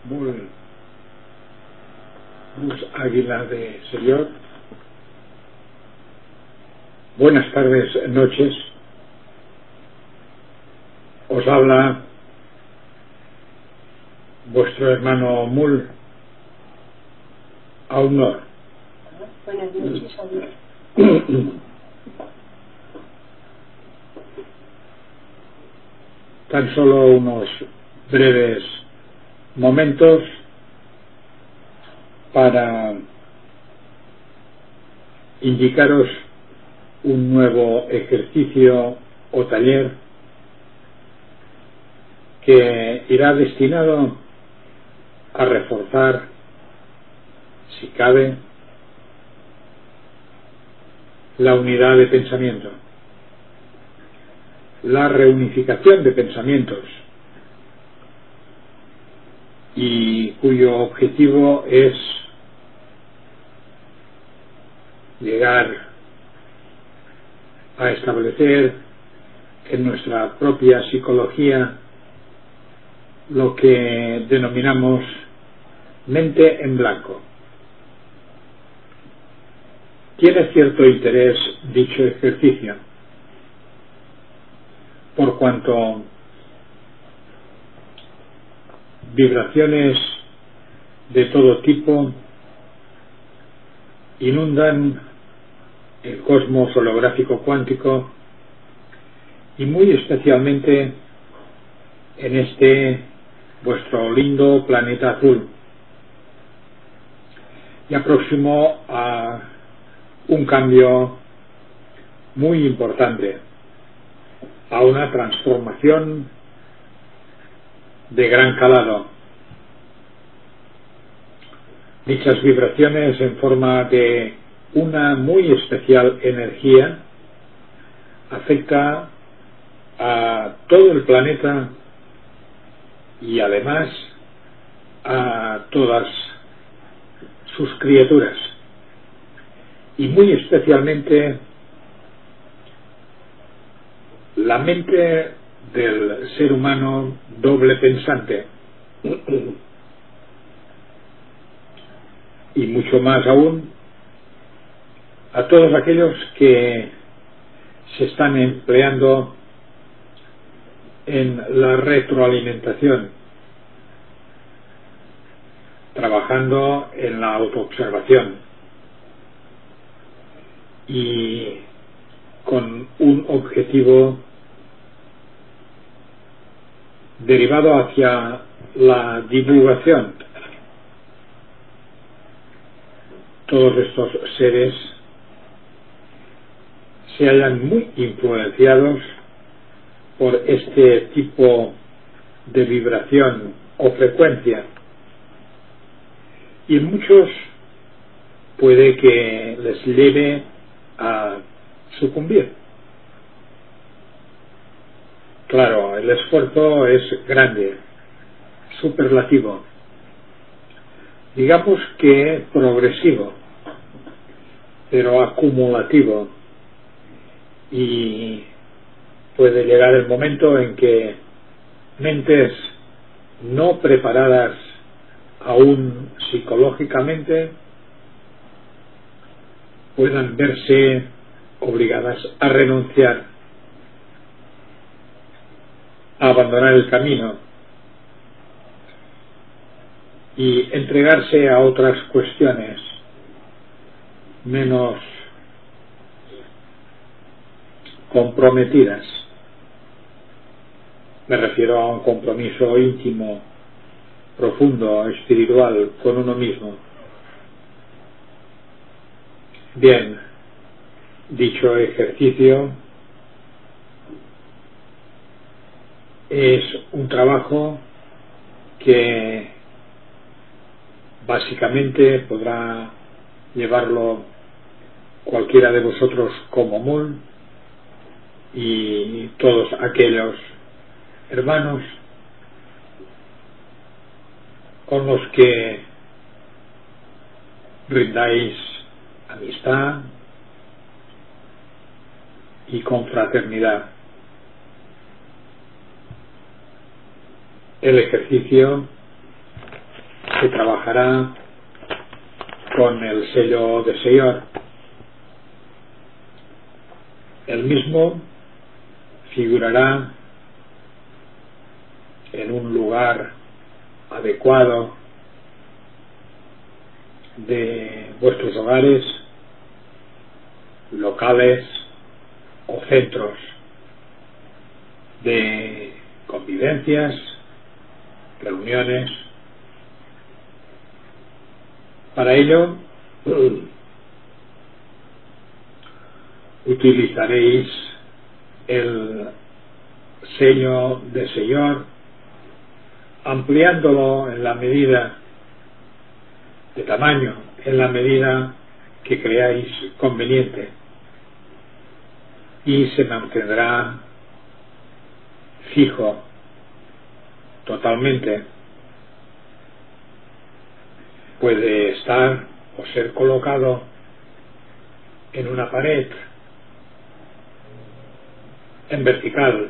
Mul Bus Águila de Señor. Buenas tardes, noches. Os habla vuestro hermano Mul Aunor. Buenas noches, Aunor. Tan solo unos breves momentos para indicaros un nuevo ejercicio o taller que irá destinado a reforzar, si cabe, la unidad de pensamiento, la reunificación de pensamientos, y cuyo objetivo es llegar a establecer en nuestra propia psicología lo que denominamos mente en blanco. Tiene cierto interés dicho ejercicio, por cuanto vibraciones de todo tipo inundan el cosmos holográfico cuántico y muy especialmente en este vuestro lindo planeta azul, ya próximo a un cambio muy importante, a una transformación de gran calado. Dichas vibraciones en forma de una muy especial energía afecta a todo el planeta y además a todas sus criaturas, y muy especialmente la mente del ser humano doble pensante, y mucho más aún a todos aquellos que se están empleando en la retroalimentación, trabajando en la autoobservación y con un objetivo derivado hacia la divulgación. Todos estos seres se hallan muy influenciados por este tipo de vibración o frecuencia, y muchos puede que les lleve a sucumbir. Claro, el esfuerzo es grande, superlativo, digamos que progresivo, pero acumulativo, y puede llegar el momento en que mentes no preparadas aún psicológicamente puedan verse obligadas a renunciar, a abandonar el camino y entregarse a otras cuestiones menos comprometidas. Me refiero a un compromiso íntimo, profundo, espiritual con uno mismo. Bien, dicho ejercicio es un trabajo que básicamente podrá llevarlo cualquiera de vosotros como Mul, y todos aquellos hermanos con los que brindáis amistad y confraternidad. El ejercicio se trabajará con el sello de Señor. El mismo figurará en un lugar adecuado de vuestros hogares, locales o centros de convivencias, reuniones. Para ello utilizaréis el sello de Señor, ampliándolo en la medida de tamaño, en la medida que creáis conveniente, y se mantendrá fijo totalmente. Puede estar o ser colocado en una pared en vertical.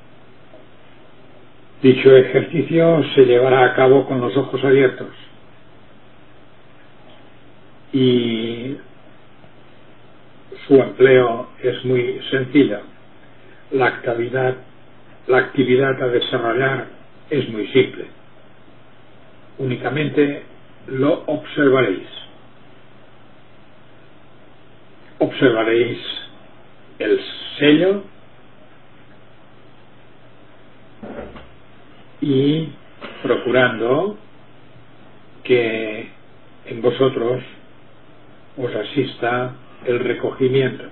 Dicho ejercicio se llevará a cabo con los ojos abiertos y su empleo es muy sencillo. La actividad a desarrollar es muy simple. Únicamente lo observaréis. Observaréis el sello y procurando que en vosotros os asista el recogimiento.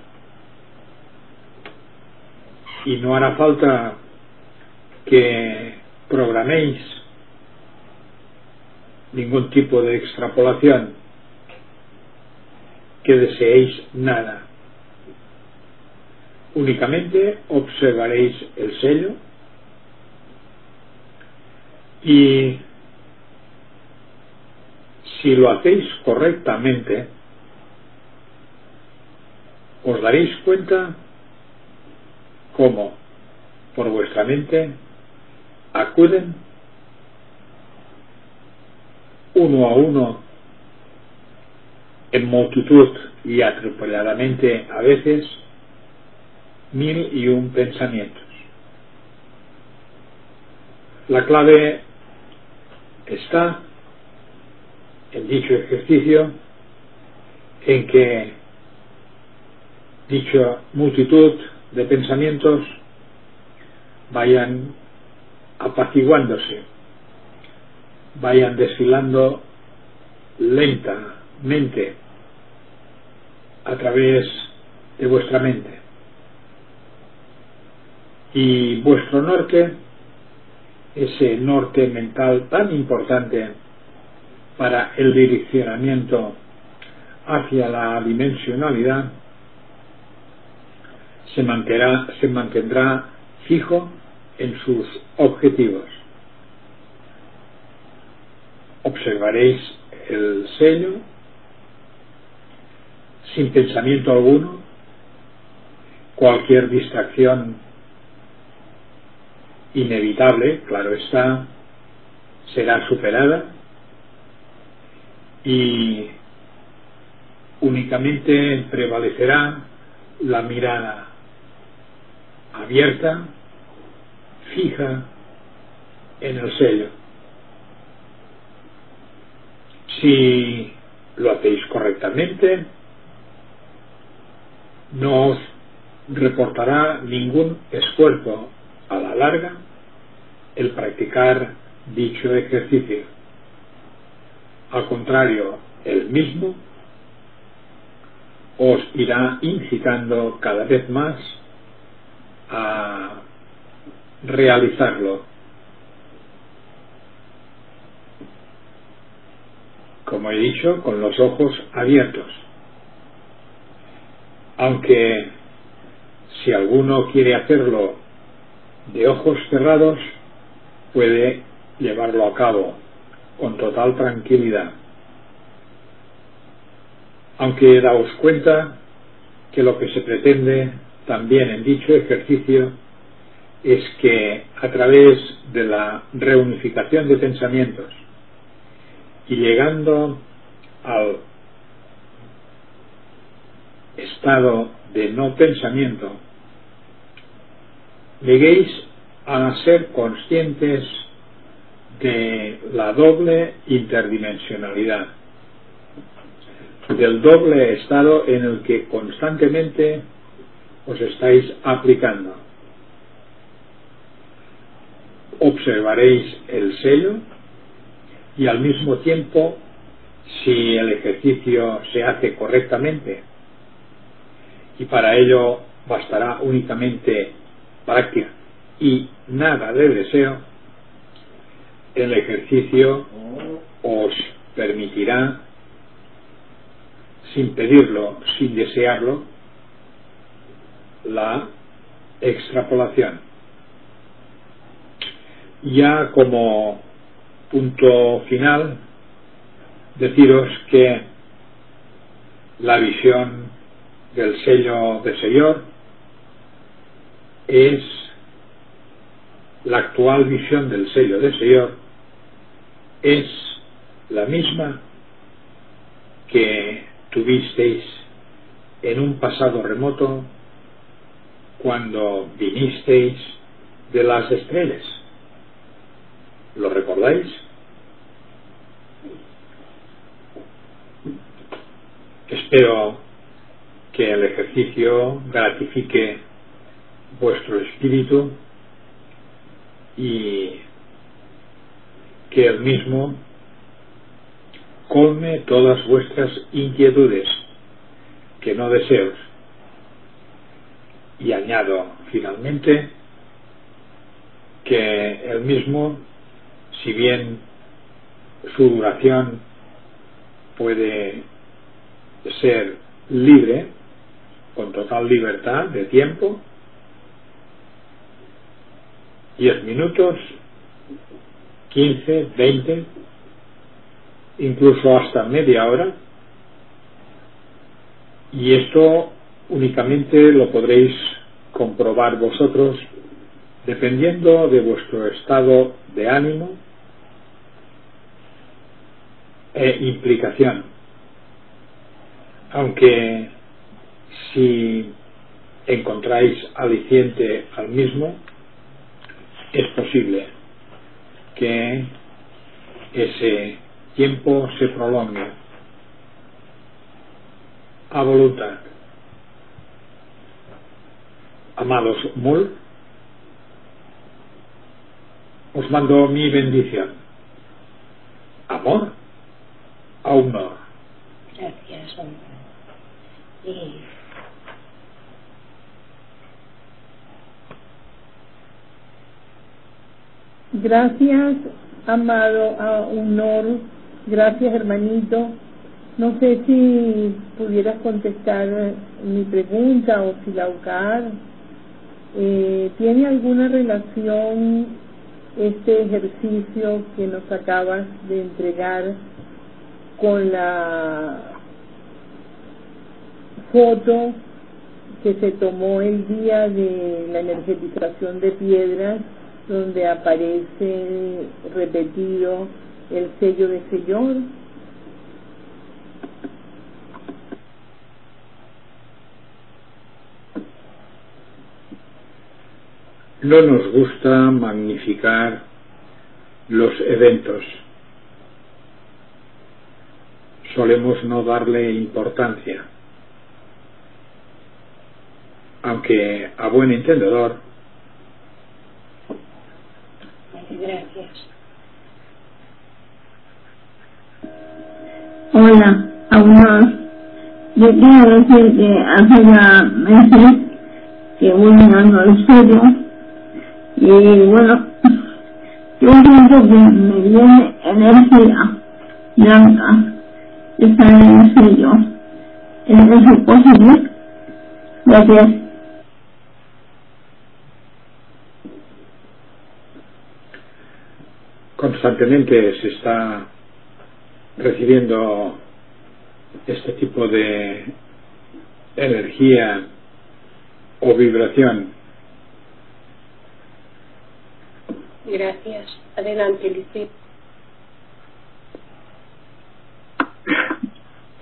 Y no hará falta que programéis ningún tipo de extrapolación, que deseéis nada. Únicamente observaréis el sello y si lo hacéis correctamente, os daréis cuenta cómo por vuestra mente acuden uno a uno, en multitud y atropelladamente a veces, 1001 pensamientos. La clave está en dicho ejercicio en que dicha multitud de pensamientos vayan apaciguándose, vayan desfilando lentamente a través de vuestra mente, y vuestro norte, ese norte mental tan importante para el direccionamiento hacia la dimensionalidad, se mantendrá fijo en sus objetivos. Observaréis el sello sin pensamiento alguno. Cualquier distracción inevitable, claro está, será superada y únicamente prevalecerá la mirada abierta, fija en el sello. Si lo hacéis correctamente, no os reportará ningún esfuerzo a la larga el practicar dicho ejercicio. Al contrario, el mismo os irá incitando cada vez más a realizarlo. Como he dicho, con los ojos abiertos. Aunque si alguno quiere hacerlo de ojos cerrados, puede llevarlo a cabo con total tranquilidad. Aunque daos cuenta que lo que se pretende también en dicho ejercicio es que a través de la reunificación de pensamientos y llegando al estado de no pensamiento, lleguéis a ser conscientes de la doble interdimensionalidad, del doble estado en el que constantemente os estáis aplicando. Observaréis el sello y al mismo tiempo, si el ejercicio se hace correctamente, y para ello bastará únicamente práctica y nada de deseo, el ejercicio os permitirá, sin pedirlo, sin desearlo, la extrapolación. Ya como punto final, deciros que la visión del sello de Señor es la actual visión del sello de Señor, es la misma que tuvisteis en un pasado remoto cuando vinisteis de las estrellas. ¿Lo recordáis? Espero que el ejercicio gratifique vuestro espíritu y que el mismo colme todas vuestras inquietudes, que no deseos. Y añado finalmente que el mismo, si bien su duración puede ser libre, con total libertad de tiempo, 10 minutos, 15, 20, incluso hasta media hora, y esto únicamente lo podréis comprobar vosotros dependiendo de vuestro estado de ánimo e implicación. Aunque si encontráis aliciente al mismo, es posible que ese tiempo se prolongue a voluntad. Amados Mul, os mando mi bendición. Amor, Aumor. Gracias, hombre. Gracias, amado Aumor. Gracias, hermanito. No sé si pudieras contestar mi pregunta o si la UCAR tiene alguna relación este ejercicio que nos acabas de entregar con la foto que se tomó el día de la energetización de piedras, donde aparece repetido el sello de Señor. No nos gusta magnificar los eventos. Solemos no darle importancia. Aunque a buen entendedor. Gracias. Hola, Aumor. Yo quiero decir que hace ya meses que voy mirando el sello y bueno, yo siento que me viene energía blanca que sale en el sello. ¿Es eso posible? Gracias. Constantemente se está recibiendo este tipo de energía o vibración. Gracias. Adelante, Lisette.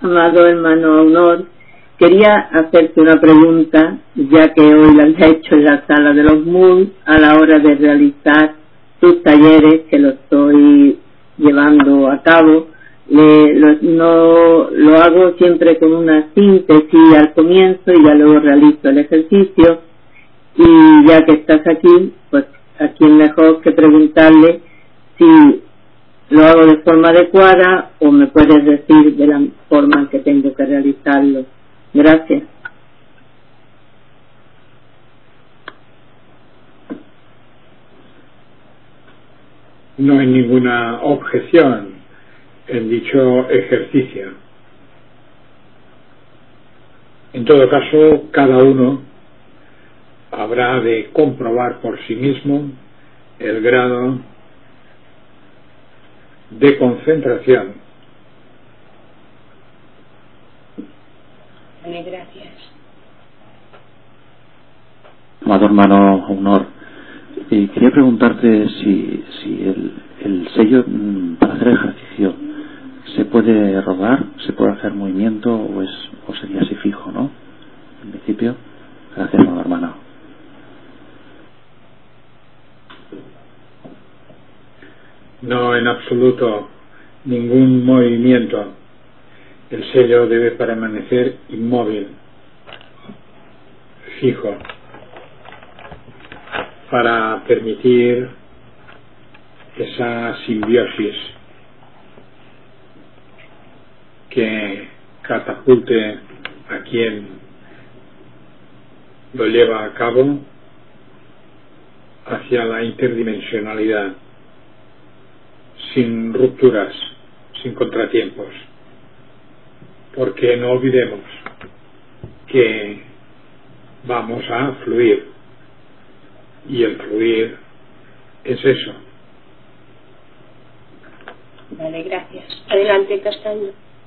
amado hermano Aunor, quería hacerte una pregunta, ya que hoy la has hecho en la sala de los MUD a la hora de realizar tus talleres, que lo estoy llevando a cabo. Lo hago siempre con una síntesis al comienzo y ya luego realizo el ejercicio. Y ya que estás aquí, pues a quién mejor que preguntarle si lo hago de forma adecuada o me puedes decir de la forma en que tengo que realizarlo. Gracias. No hay ninguna objeción en dicho ejercicio. En todo caso, cada uno habrá de comprobar por sí mismo el grado de concentración. Vale, gracias. Amado hermano Aunor, quería preguntarte si el sello para hacer ejercicio se puede rodar, se puede hacer movimiento o sería así fijo, ¿no? En principio. Gracias, amado hermano. No, en absoluto, ningún movimiento. El sello debe permanecer inmóvil, fijo, para permitir esa simbiosis que catapulte a quien lo lleva a cabo hacia la interdimensionalidad, sin rupturas, sin contratiempos, porque no olvidemos que vamos a fluir y el fluir es eso. Vale, gracias. Adelante, Castaño.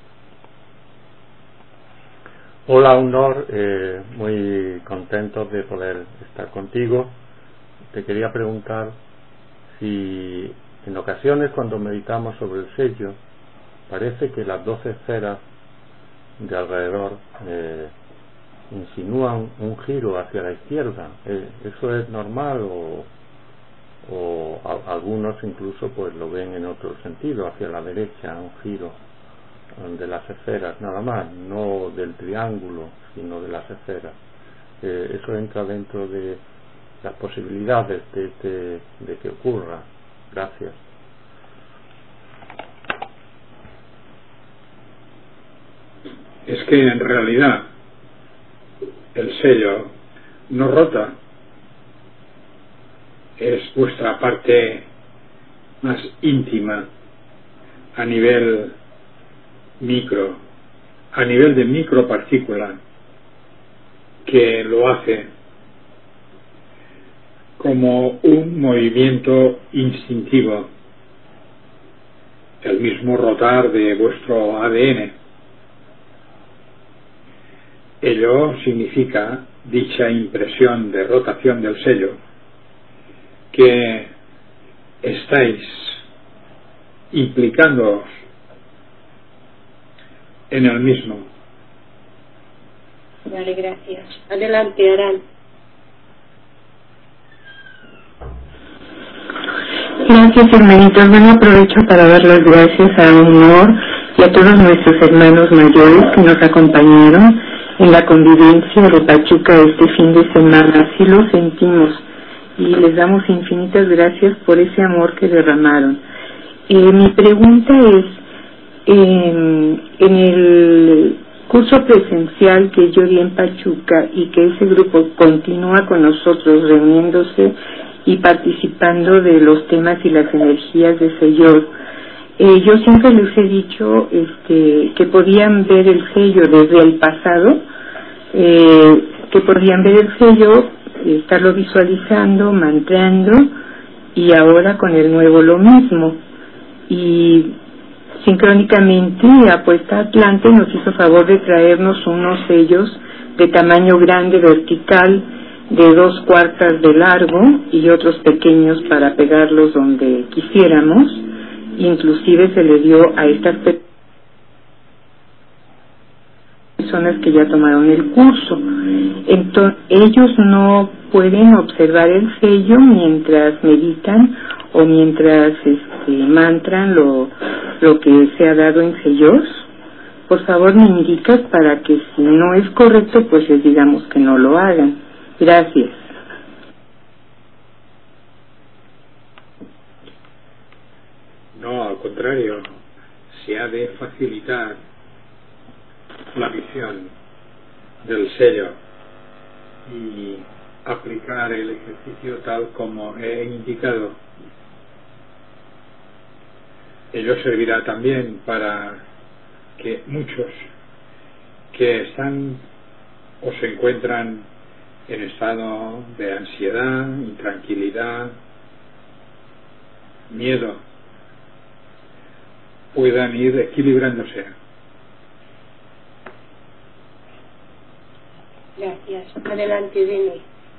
Hola, Aunor, muy contento de poder estar contigo. Te quería preguntar si en ocasiones cuando meditamos sobre el sello parece que las 12 esferas de alrededor insinúan un giro hacia la izquierda. ¿Eso es normal o algunos incluso pues lo ven en otro sentido, hacia la derecha, un giro de las esferas, nada más, no del triángulo, sino de las esferas? Eso entra dentro de las posibilidades de que ocurra. Gracias. Es que en realidad el sello no rota, es vuestra parte más íntima a nivel micro, a nivel de micropartícula, que lo hace como un movimiento instintivo, el mismo rotar de vuestro ADN. Ello significa dicha impresión de rotación del sello, que estáis implicándoos en el mismo. Vale, gracias. Adelante, Arán. Gracias, hermanitos. Bueno, aprovecho para dar las gracias a Aunor y a todos nuestros hermanos mayores que nos acompañaron en la convivencia de Pachuca este fin de semana. Así lo sentimos y les damos infinitas gracias por ese amor que derramaron. Mi pregunta es, en el curso presencial que yo di en Pachuca y que ese grupo continúa con nosotros reuniéndose y participando de los temas y las energías de sello, yo siempre les he dicho que podían ver el sello desde el pasado, que podían ver el sello, estarlo visualizando, mantrando, y ahora con el nuevo lo mismo. Y sincrónicamente Apuesta Atlante nos hizo favor de traernos unos sellos de tamaño grande vertical de 2/4 de largo y otros pequeños para pegarlos donde quisiéramos. Inclusive se le dio a estas personas que ya tomaron el curso. Entonces, ellos no pueden observar el sello mientras meditan o mientras mantran lo que se ha dado en sellos. Por favor, me indicas para que si no es correcto, pues les digamos que no lo hagan. Gracias. No, al contrario, se ha de facilitar la visión del sello y aplicar el ejercicio tal como he indicado. Ello servirá también para que muchos que están o se encuentran en estado de ansiedad, intranquilidad, miedo, puedan ir equilibrándose. Gracias. Adelante, Deni.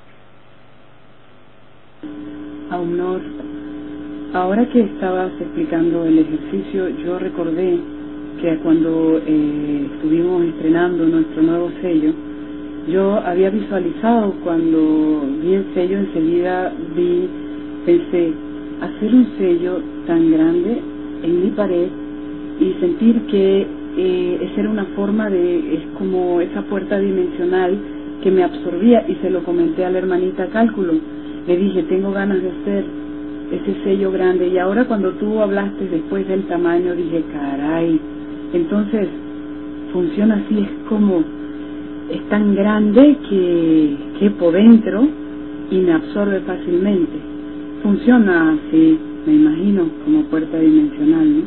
Aunor, ahora que estabas explicando el ejercicio, yo recordé que cuando estuvimos estrenando nuestro nuevo sello, yo había visualizado, cuando vi el sello, enseguida pensé, hacer un sello tan grande en mi pared y sentir que esa era una forma es como esa puerta dimensional que me absorbía, y se lo comenté a la hermanita Cálculo. Le dije, tengo ganas de hacer ese sello grande, y ahora cuando tú hablaste después del tamaño, dije, caray, entonces funciona así, es tan grande que por dentro y me absorbe fácilmente. Funciona así, me imagino, como puerta dimensional, ¿no?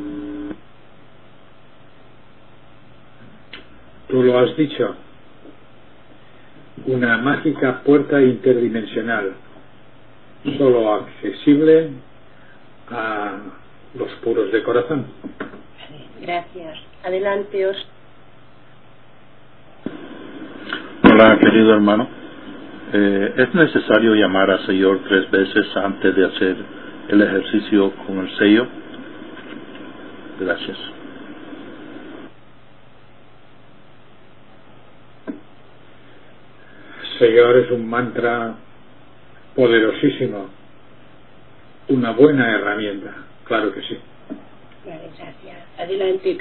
Tú lo has dicho, una mágica puerta interdimensional, solo accesible a los puros de corazón. Gracias. Adelante, Os. Hola, querido hermano. ¿Es necesario llamar al Señor 3 veces antes de hacer el ejercicio con el sello? Gracias. Señor es un mantra poderosísimo, una buena herramienta, claro que sí. Vale, gracias. Adelante.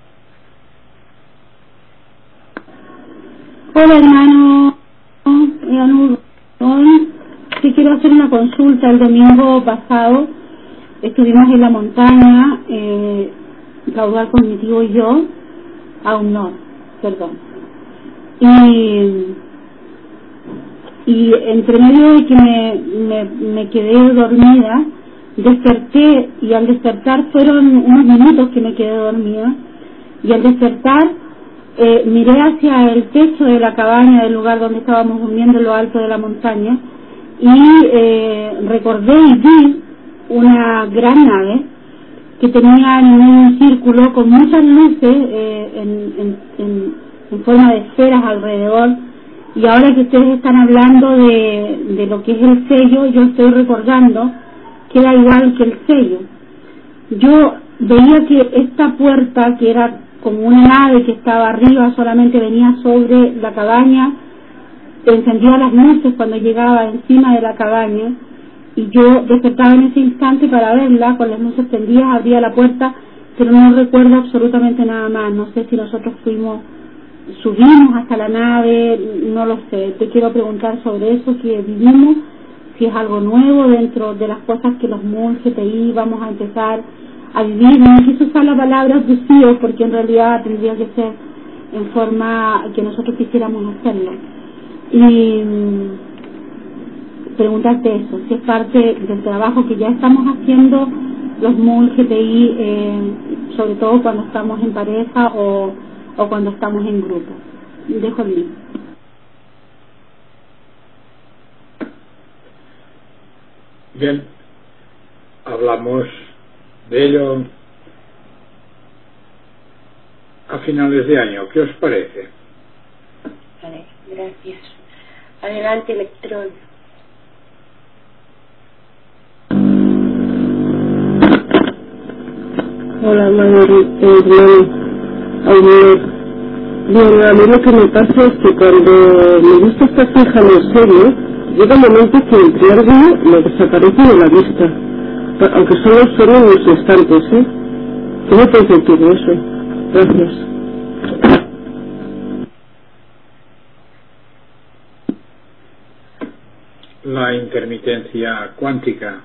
Hola, hermano. Sí, quiero hacer una consulta. El domingo pasado estuvimos en la montaña, Caudal Cognitivo y yo, perdón. Y entre medio de que me quedé dormida, desperté, y al despertar fueron unos minutos que me quedé dormida, y al despertar miré hacia el techo de la cabaña del lugar donde estábamos durmiendo en lo alto de la montaña, y recordé y vi una gran nave que tenía en un círculo con muchas luces en forma de esferas alrededor. Y ahora que ustedes están hablando de lo que es el sello, yo estoy recordando que era igual que el sello. Yo veía que esta puerta, que era como una nave que estaba arriba, solamente venía sobre la cabaña, encendía las luces cuando llegaba encima de la cabaña, y yo despertaba en ese instante para verla, con las luces prendidas, abría la puerta, pero no recuerdo absolutamente nada más. No sé si nosotros subimos hasta la nave, no lo sé. Te quiero preguntar sobre eso que vivimos, si es algo nuevo dentro de las cosas que los monjes GTI vamos a empezar a vivir. No quise usar la palabra obdusío, porque en realidad tendría que ser en forma que nosotros quisiéramos hacerlo. Y preguntarte eso, si es parte del trabajo que ya estamos haciendo los monjes GTI, sobre todo cuando estamos en pareja o cuando estamos en grupo. Dejo el link. Bien, hablamos de ello a finales de año. ¿Qué os parece? Vale, gracias. Adelante, Electrón. Hola, hermano. Bien, a mí lo que me pasa es que cuando me gusta estar fija en el sello, llega un momento que el triángulo me desaparece de la vista, aunque solo son unos instantes, ¿eh? ¿Qué me puedes decir de eso? Gracias. La intermitencia cuántica,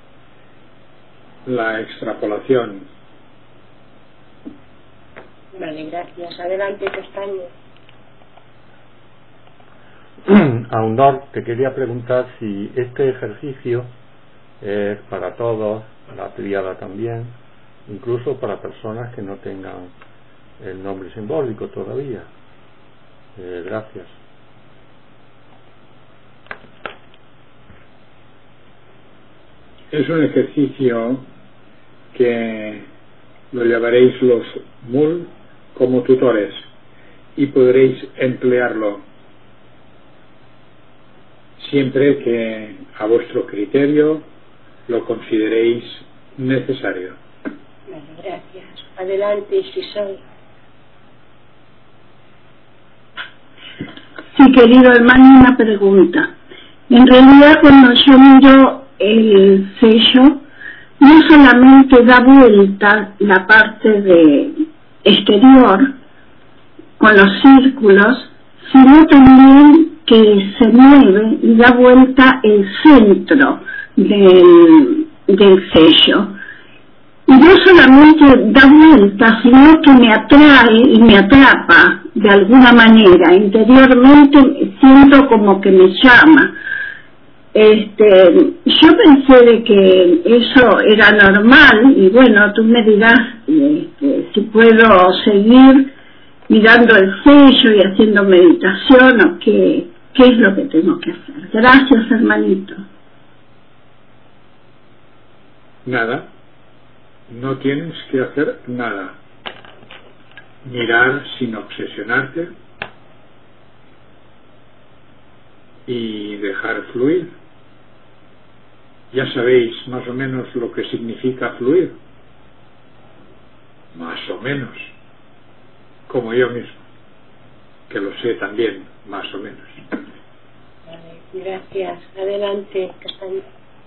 la extrapolación. Vale, gracias. Adelante, Castaño. Aunor, te quería preguntar si este ejercicio es para todos, la tríada también, incluso para personas que no tengan el nombre simbólico todavía. Gracias. Es un ejercicio que lo llevaréis los MUL como tutores y podréis emplearlo siempre que a vuestro criterio lo consideréis necesario. Vale, gracias. Adelante, Sisol. Sí, querido hermano, una pregunta. En realidad, cuando yo miro el sello, no solamente da vuelta la parte de exterior con los círculos, sino también que se mueve y da vuelta el centro del sello. Y no solamente da vuelta, sino que me atrae y me atrapa de alguna manera. Interiormente siento como que me llama. Yo pensé de que eso era normal y bueno, tú me dirás si puedo seguir mirando el sello y haciendo meditación o qué es lo que tengo que hacer. Gracias, hermanito. Nada, no tienes que hacer nada. Mirar sin obsesionarte y dejar fluir. Ya sabéis más o menos lo que significa fluir. Más o menos. Como yo mismo, que lo sé también, más o menos. Vale, gracias. Adelante, Castaño.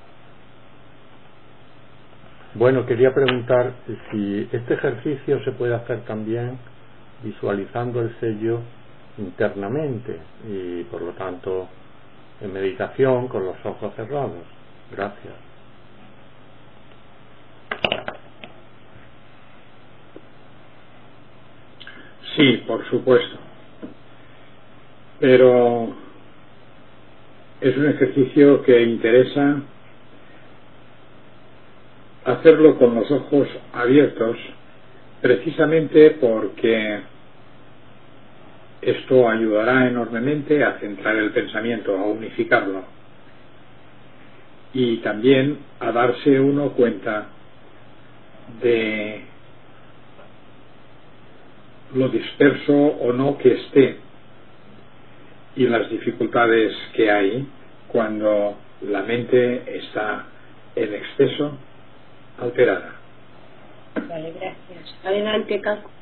Bueno, quería preguntar si este ejercicio se puede hacer también visualizando el sello internamente y por lo tanto en meditación con los ojos cerrados. Gracias. Sí, por supuesto. Pero es un ejercicio que interesa hacerlo con los ojos abiertos, precisamente porque esto ayudará enormemente a centrar el pensamiento, a unificarlo y también a darse uno cuenta de lo disperso o no que esté y las dificultades que hay cuando la mente está en exceso alterada. Vale, gracias. Adelante, Caco.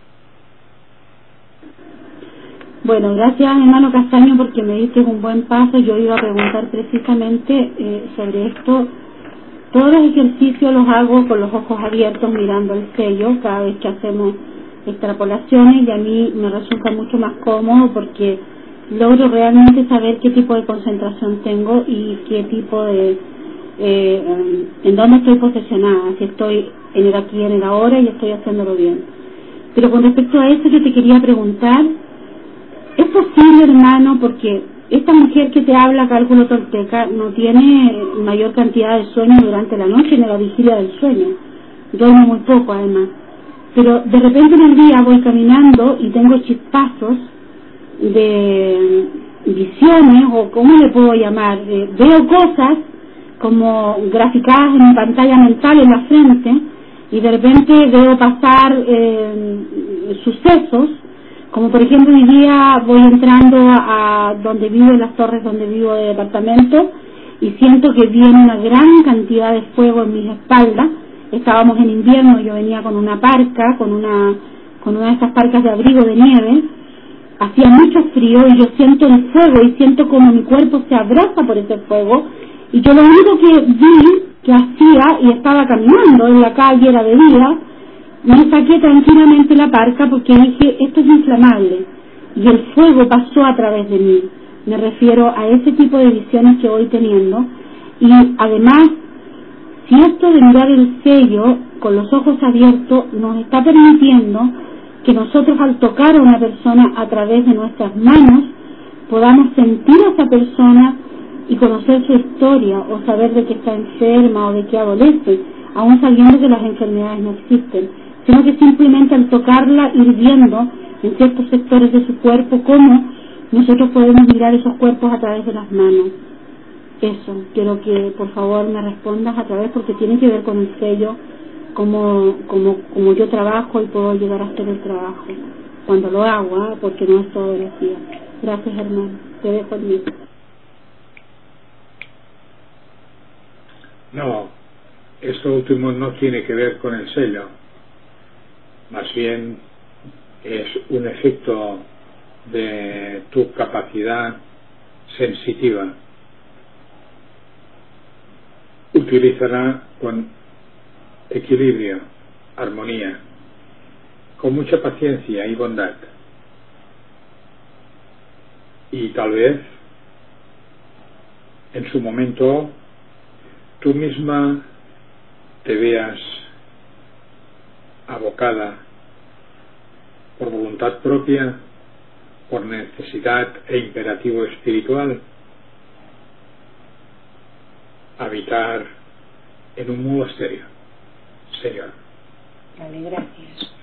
Bueno, gracias, hermano Castaño, porque me diste un buen paso. Yo iba a preguntar precisamente sobre esto. Todos los ejercicios los hago con los ojos abiertos, mirando el sello, cada vez que hacemos extrapolaciones, y a mí me resulta mucho más cómodo porque logro realmente saber qué tipo de concentración tengo y qué tipo de en dónde estoy posicionada, si estoy en el aquí y en el ahora y estoy haciéndolo bien. Pero con respecto a eso yo te quería preguntar, ¿es posible, hermano, porque esta mujer que te habla, cálculo tolteca, no tiene mayor cantidad de sueño durante la noche, en la vigilia del sueño, duerme muy poco además, pero de repente en el día voy caminando y tengo chispazos de visiones, o cómo le puedo llamar, veo cosas como graficadas en mi pantalla mental en la frente, y de repente veo pasar sucesos, como por ejemplo hoy día voy entrando a donde vivo, en las torres donde vivo de departamento, y siento que viene una gran cantidad de fuego en mis espaldas. Estábamos en invierno, yo venía con una parca, con una de esas parcas de abrigo de nieve, hacía mucho frío y yo siento el fuego y siento como mi cuerpo se abraza por ese fuego, y yo lo único que vi que hacía, y estaba caminando en la calle, era de día, me saqué tranquilamente la parca porque dije, esto es inflamable, y el fuego pasó a través de mí. Me refiero a ese tipo de visiones que voy teniendo. Y además, si esto de mirar el sello con los ojos abiertos nos está permitiendo que nosotros, al tocar a una persona a través de nuestras manos, podamos sentir a esa persona y conocer su historia, o saber de qué está enferma o de qué adolece, aún sabiendo que las enfermedades no existen, sino que simplemente al tocarla, ir viendo en ciertos sectores de su cuerpo cómo nosotros podemos mirar esos cuerpos a través de las manos. Eso, quiero que por favor me respondas a través, porque tiene que ver con el sello, como yo trabajo y puedo llegar a hacer el trabajo cuando lo hago, porque no es todos los días. Gracias, hermano, te dejo el micro. No, esto último no tiene que ver con el sello, más bien es un efecto de tu capacidad sensitiva. Utilízala con equilibrio, armonía, con mucha paciencia y bondad, y tal vez en su momento tú misma te veas abocada por voluntad propia, por necesidad e imperativo espiritual, habitar en un monasterio. Señor. Vale, gracias.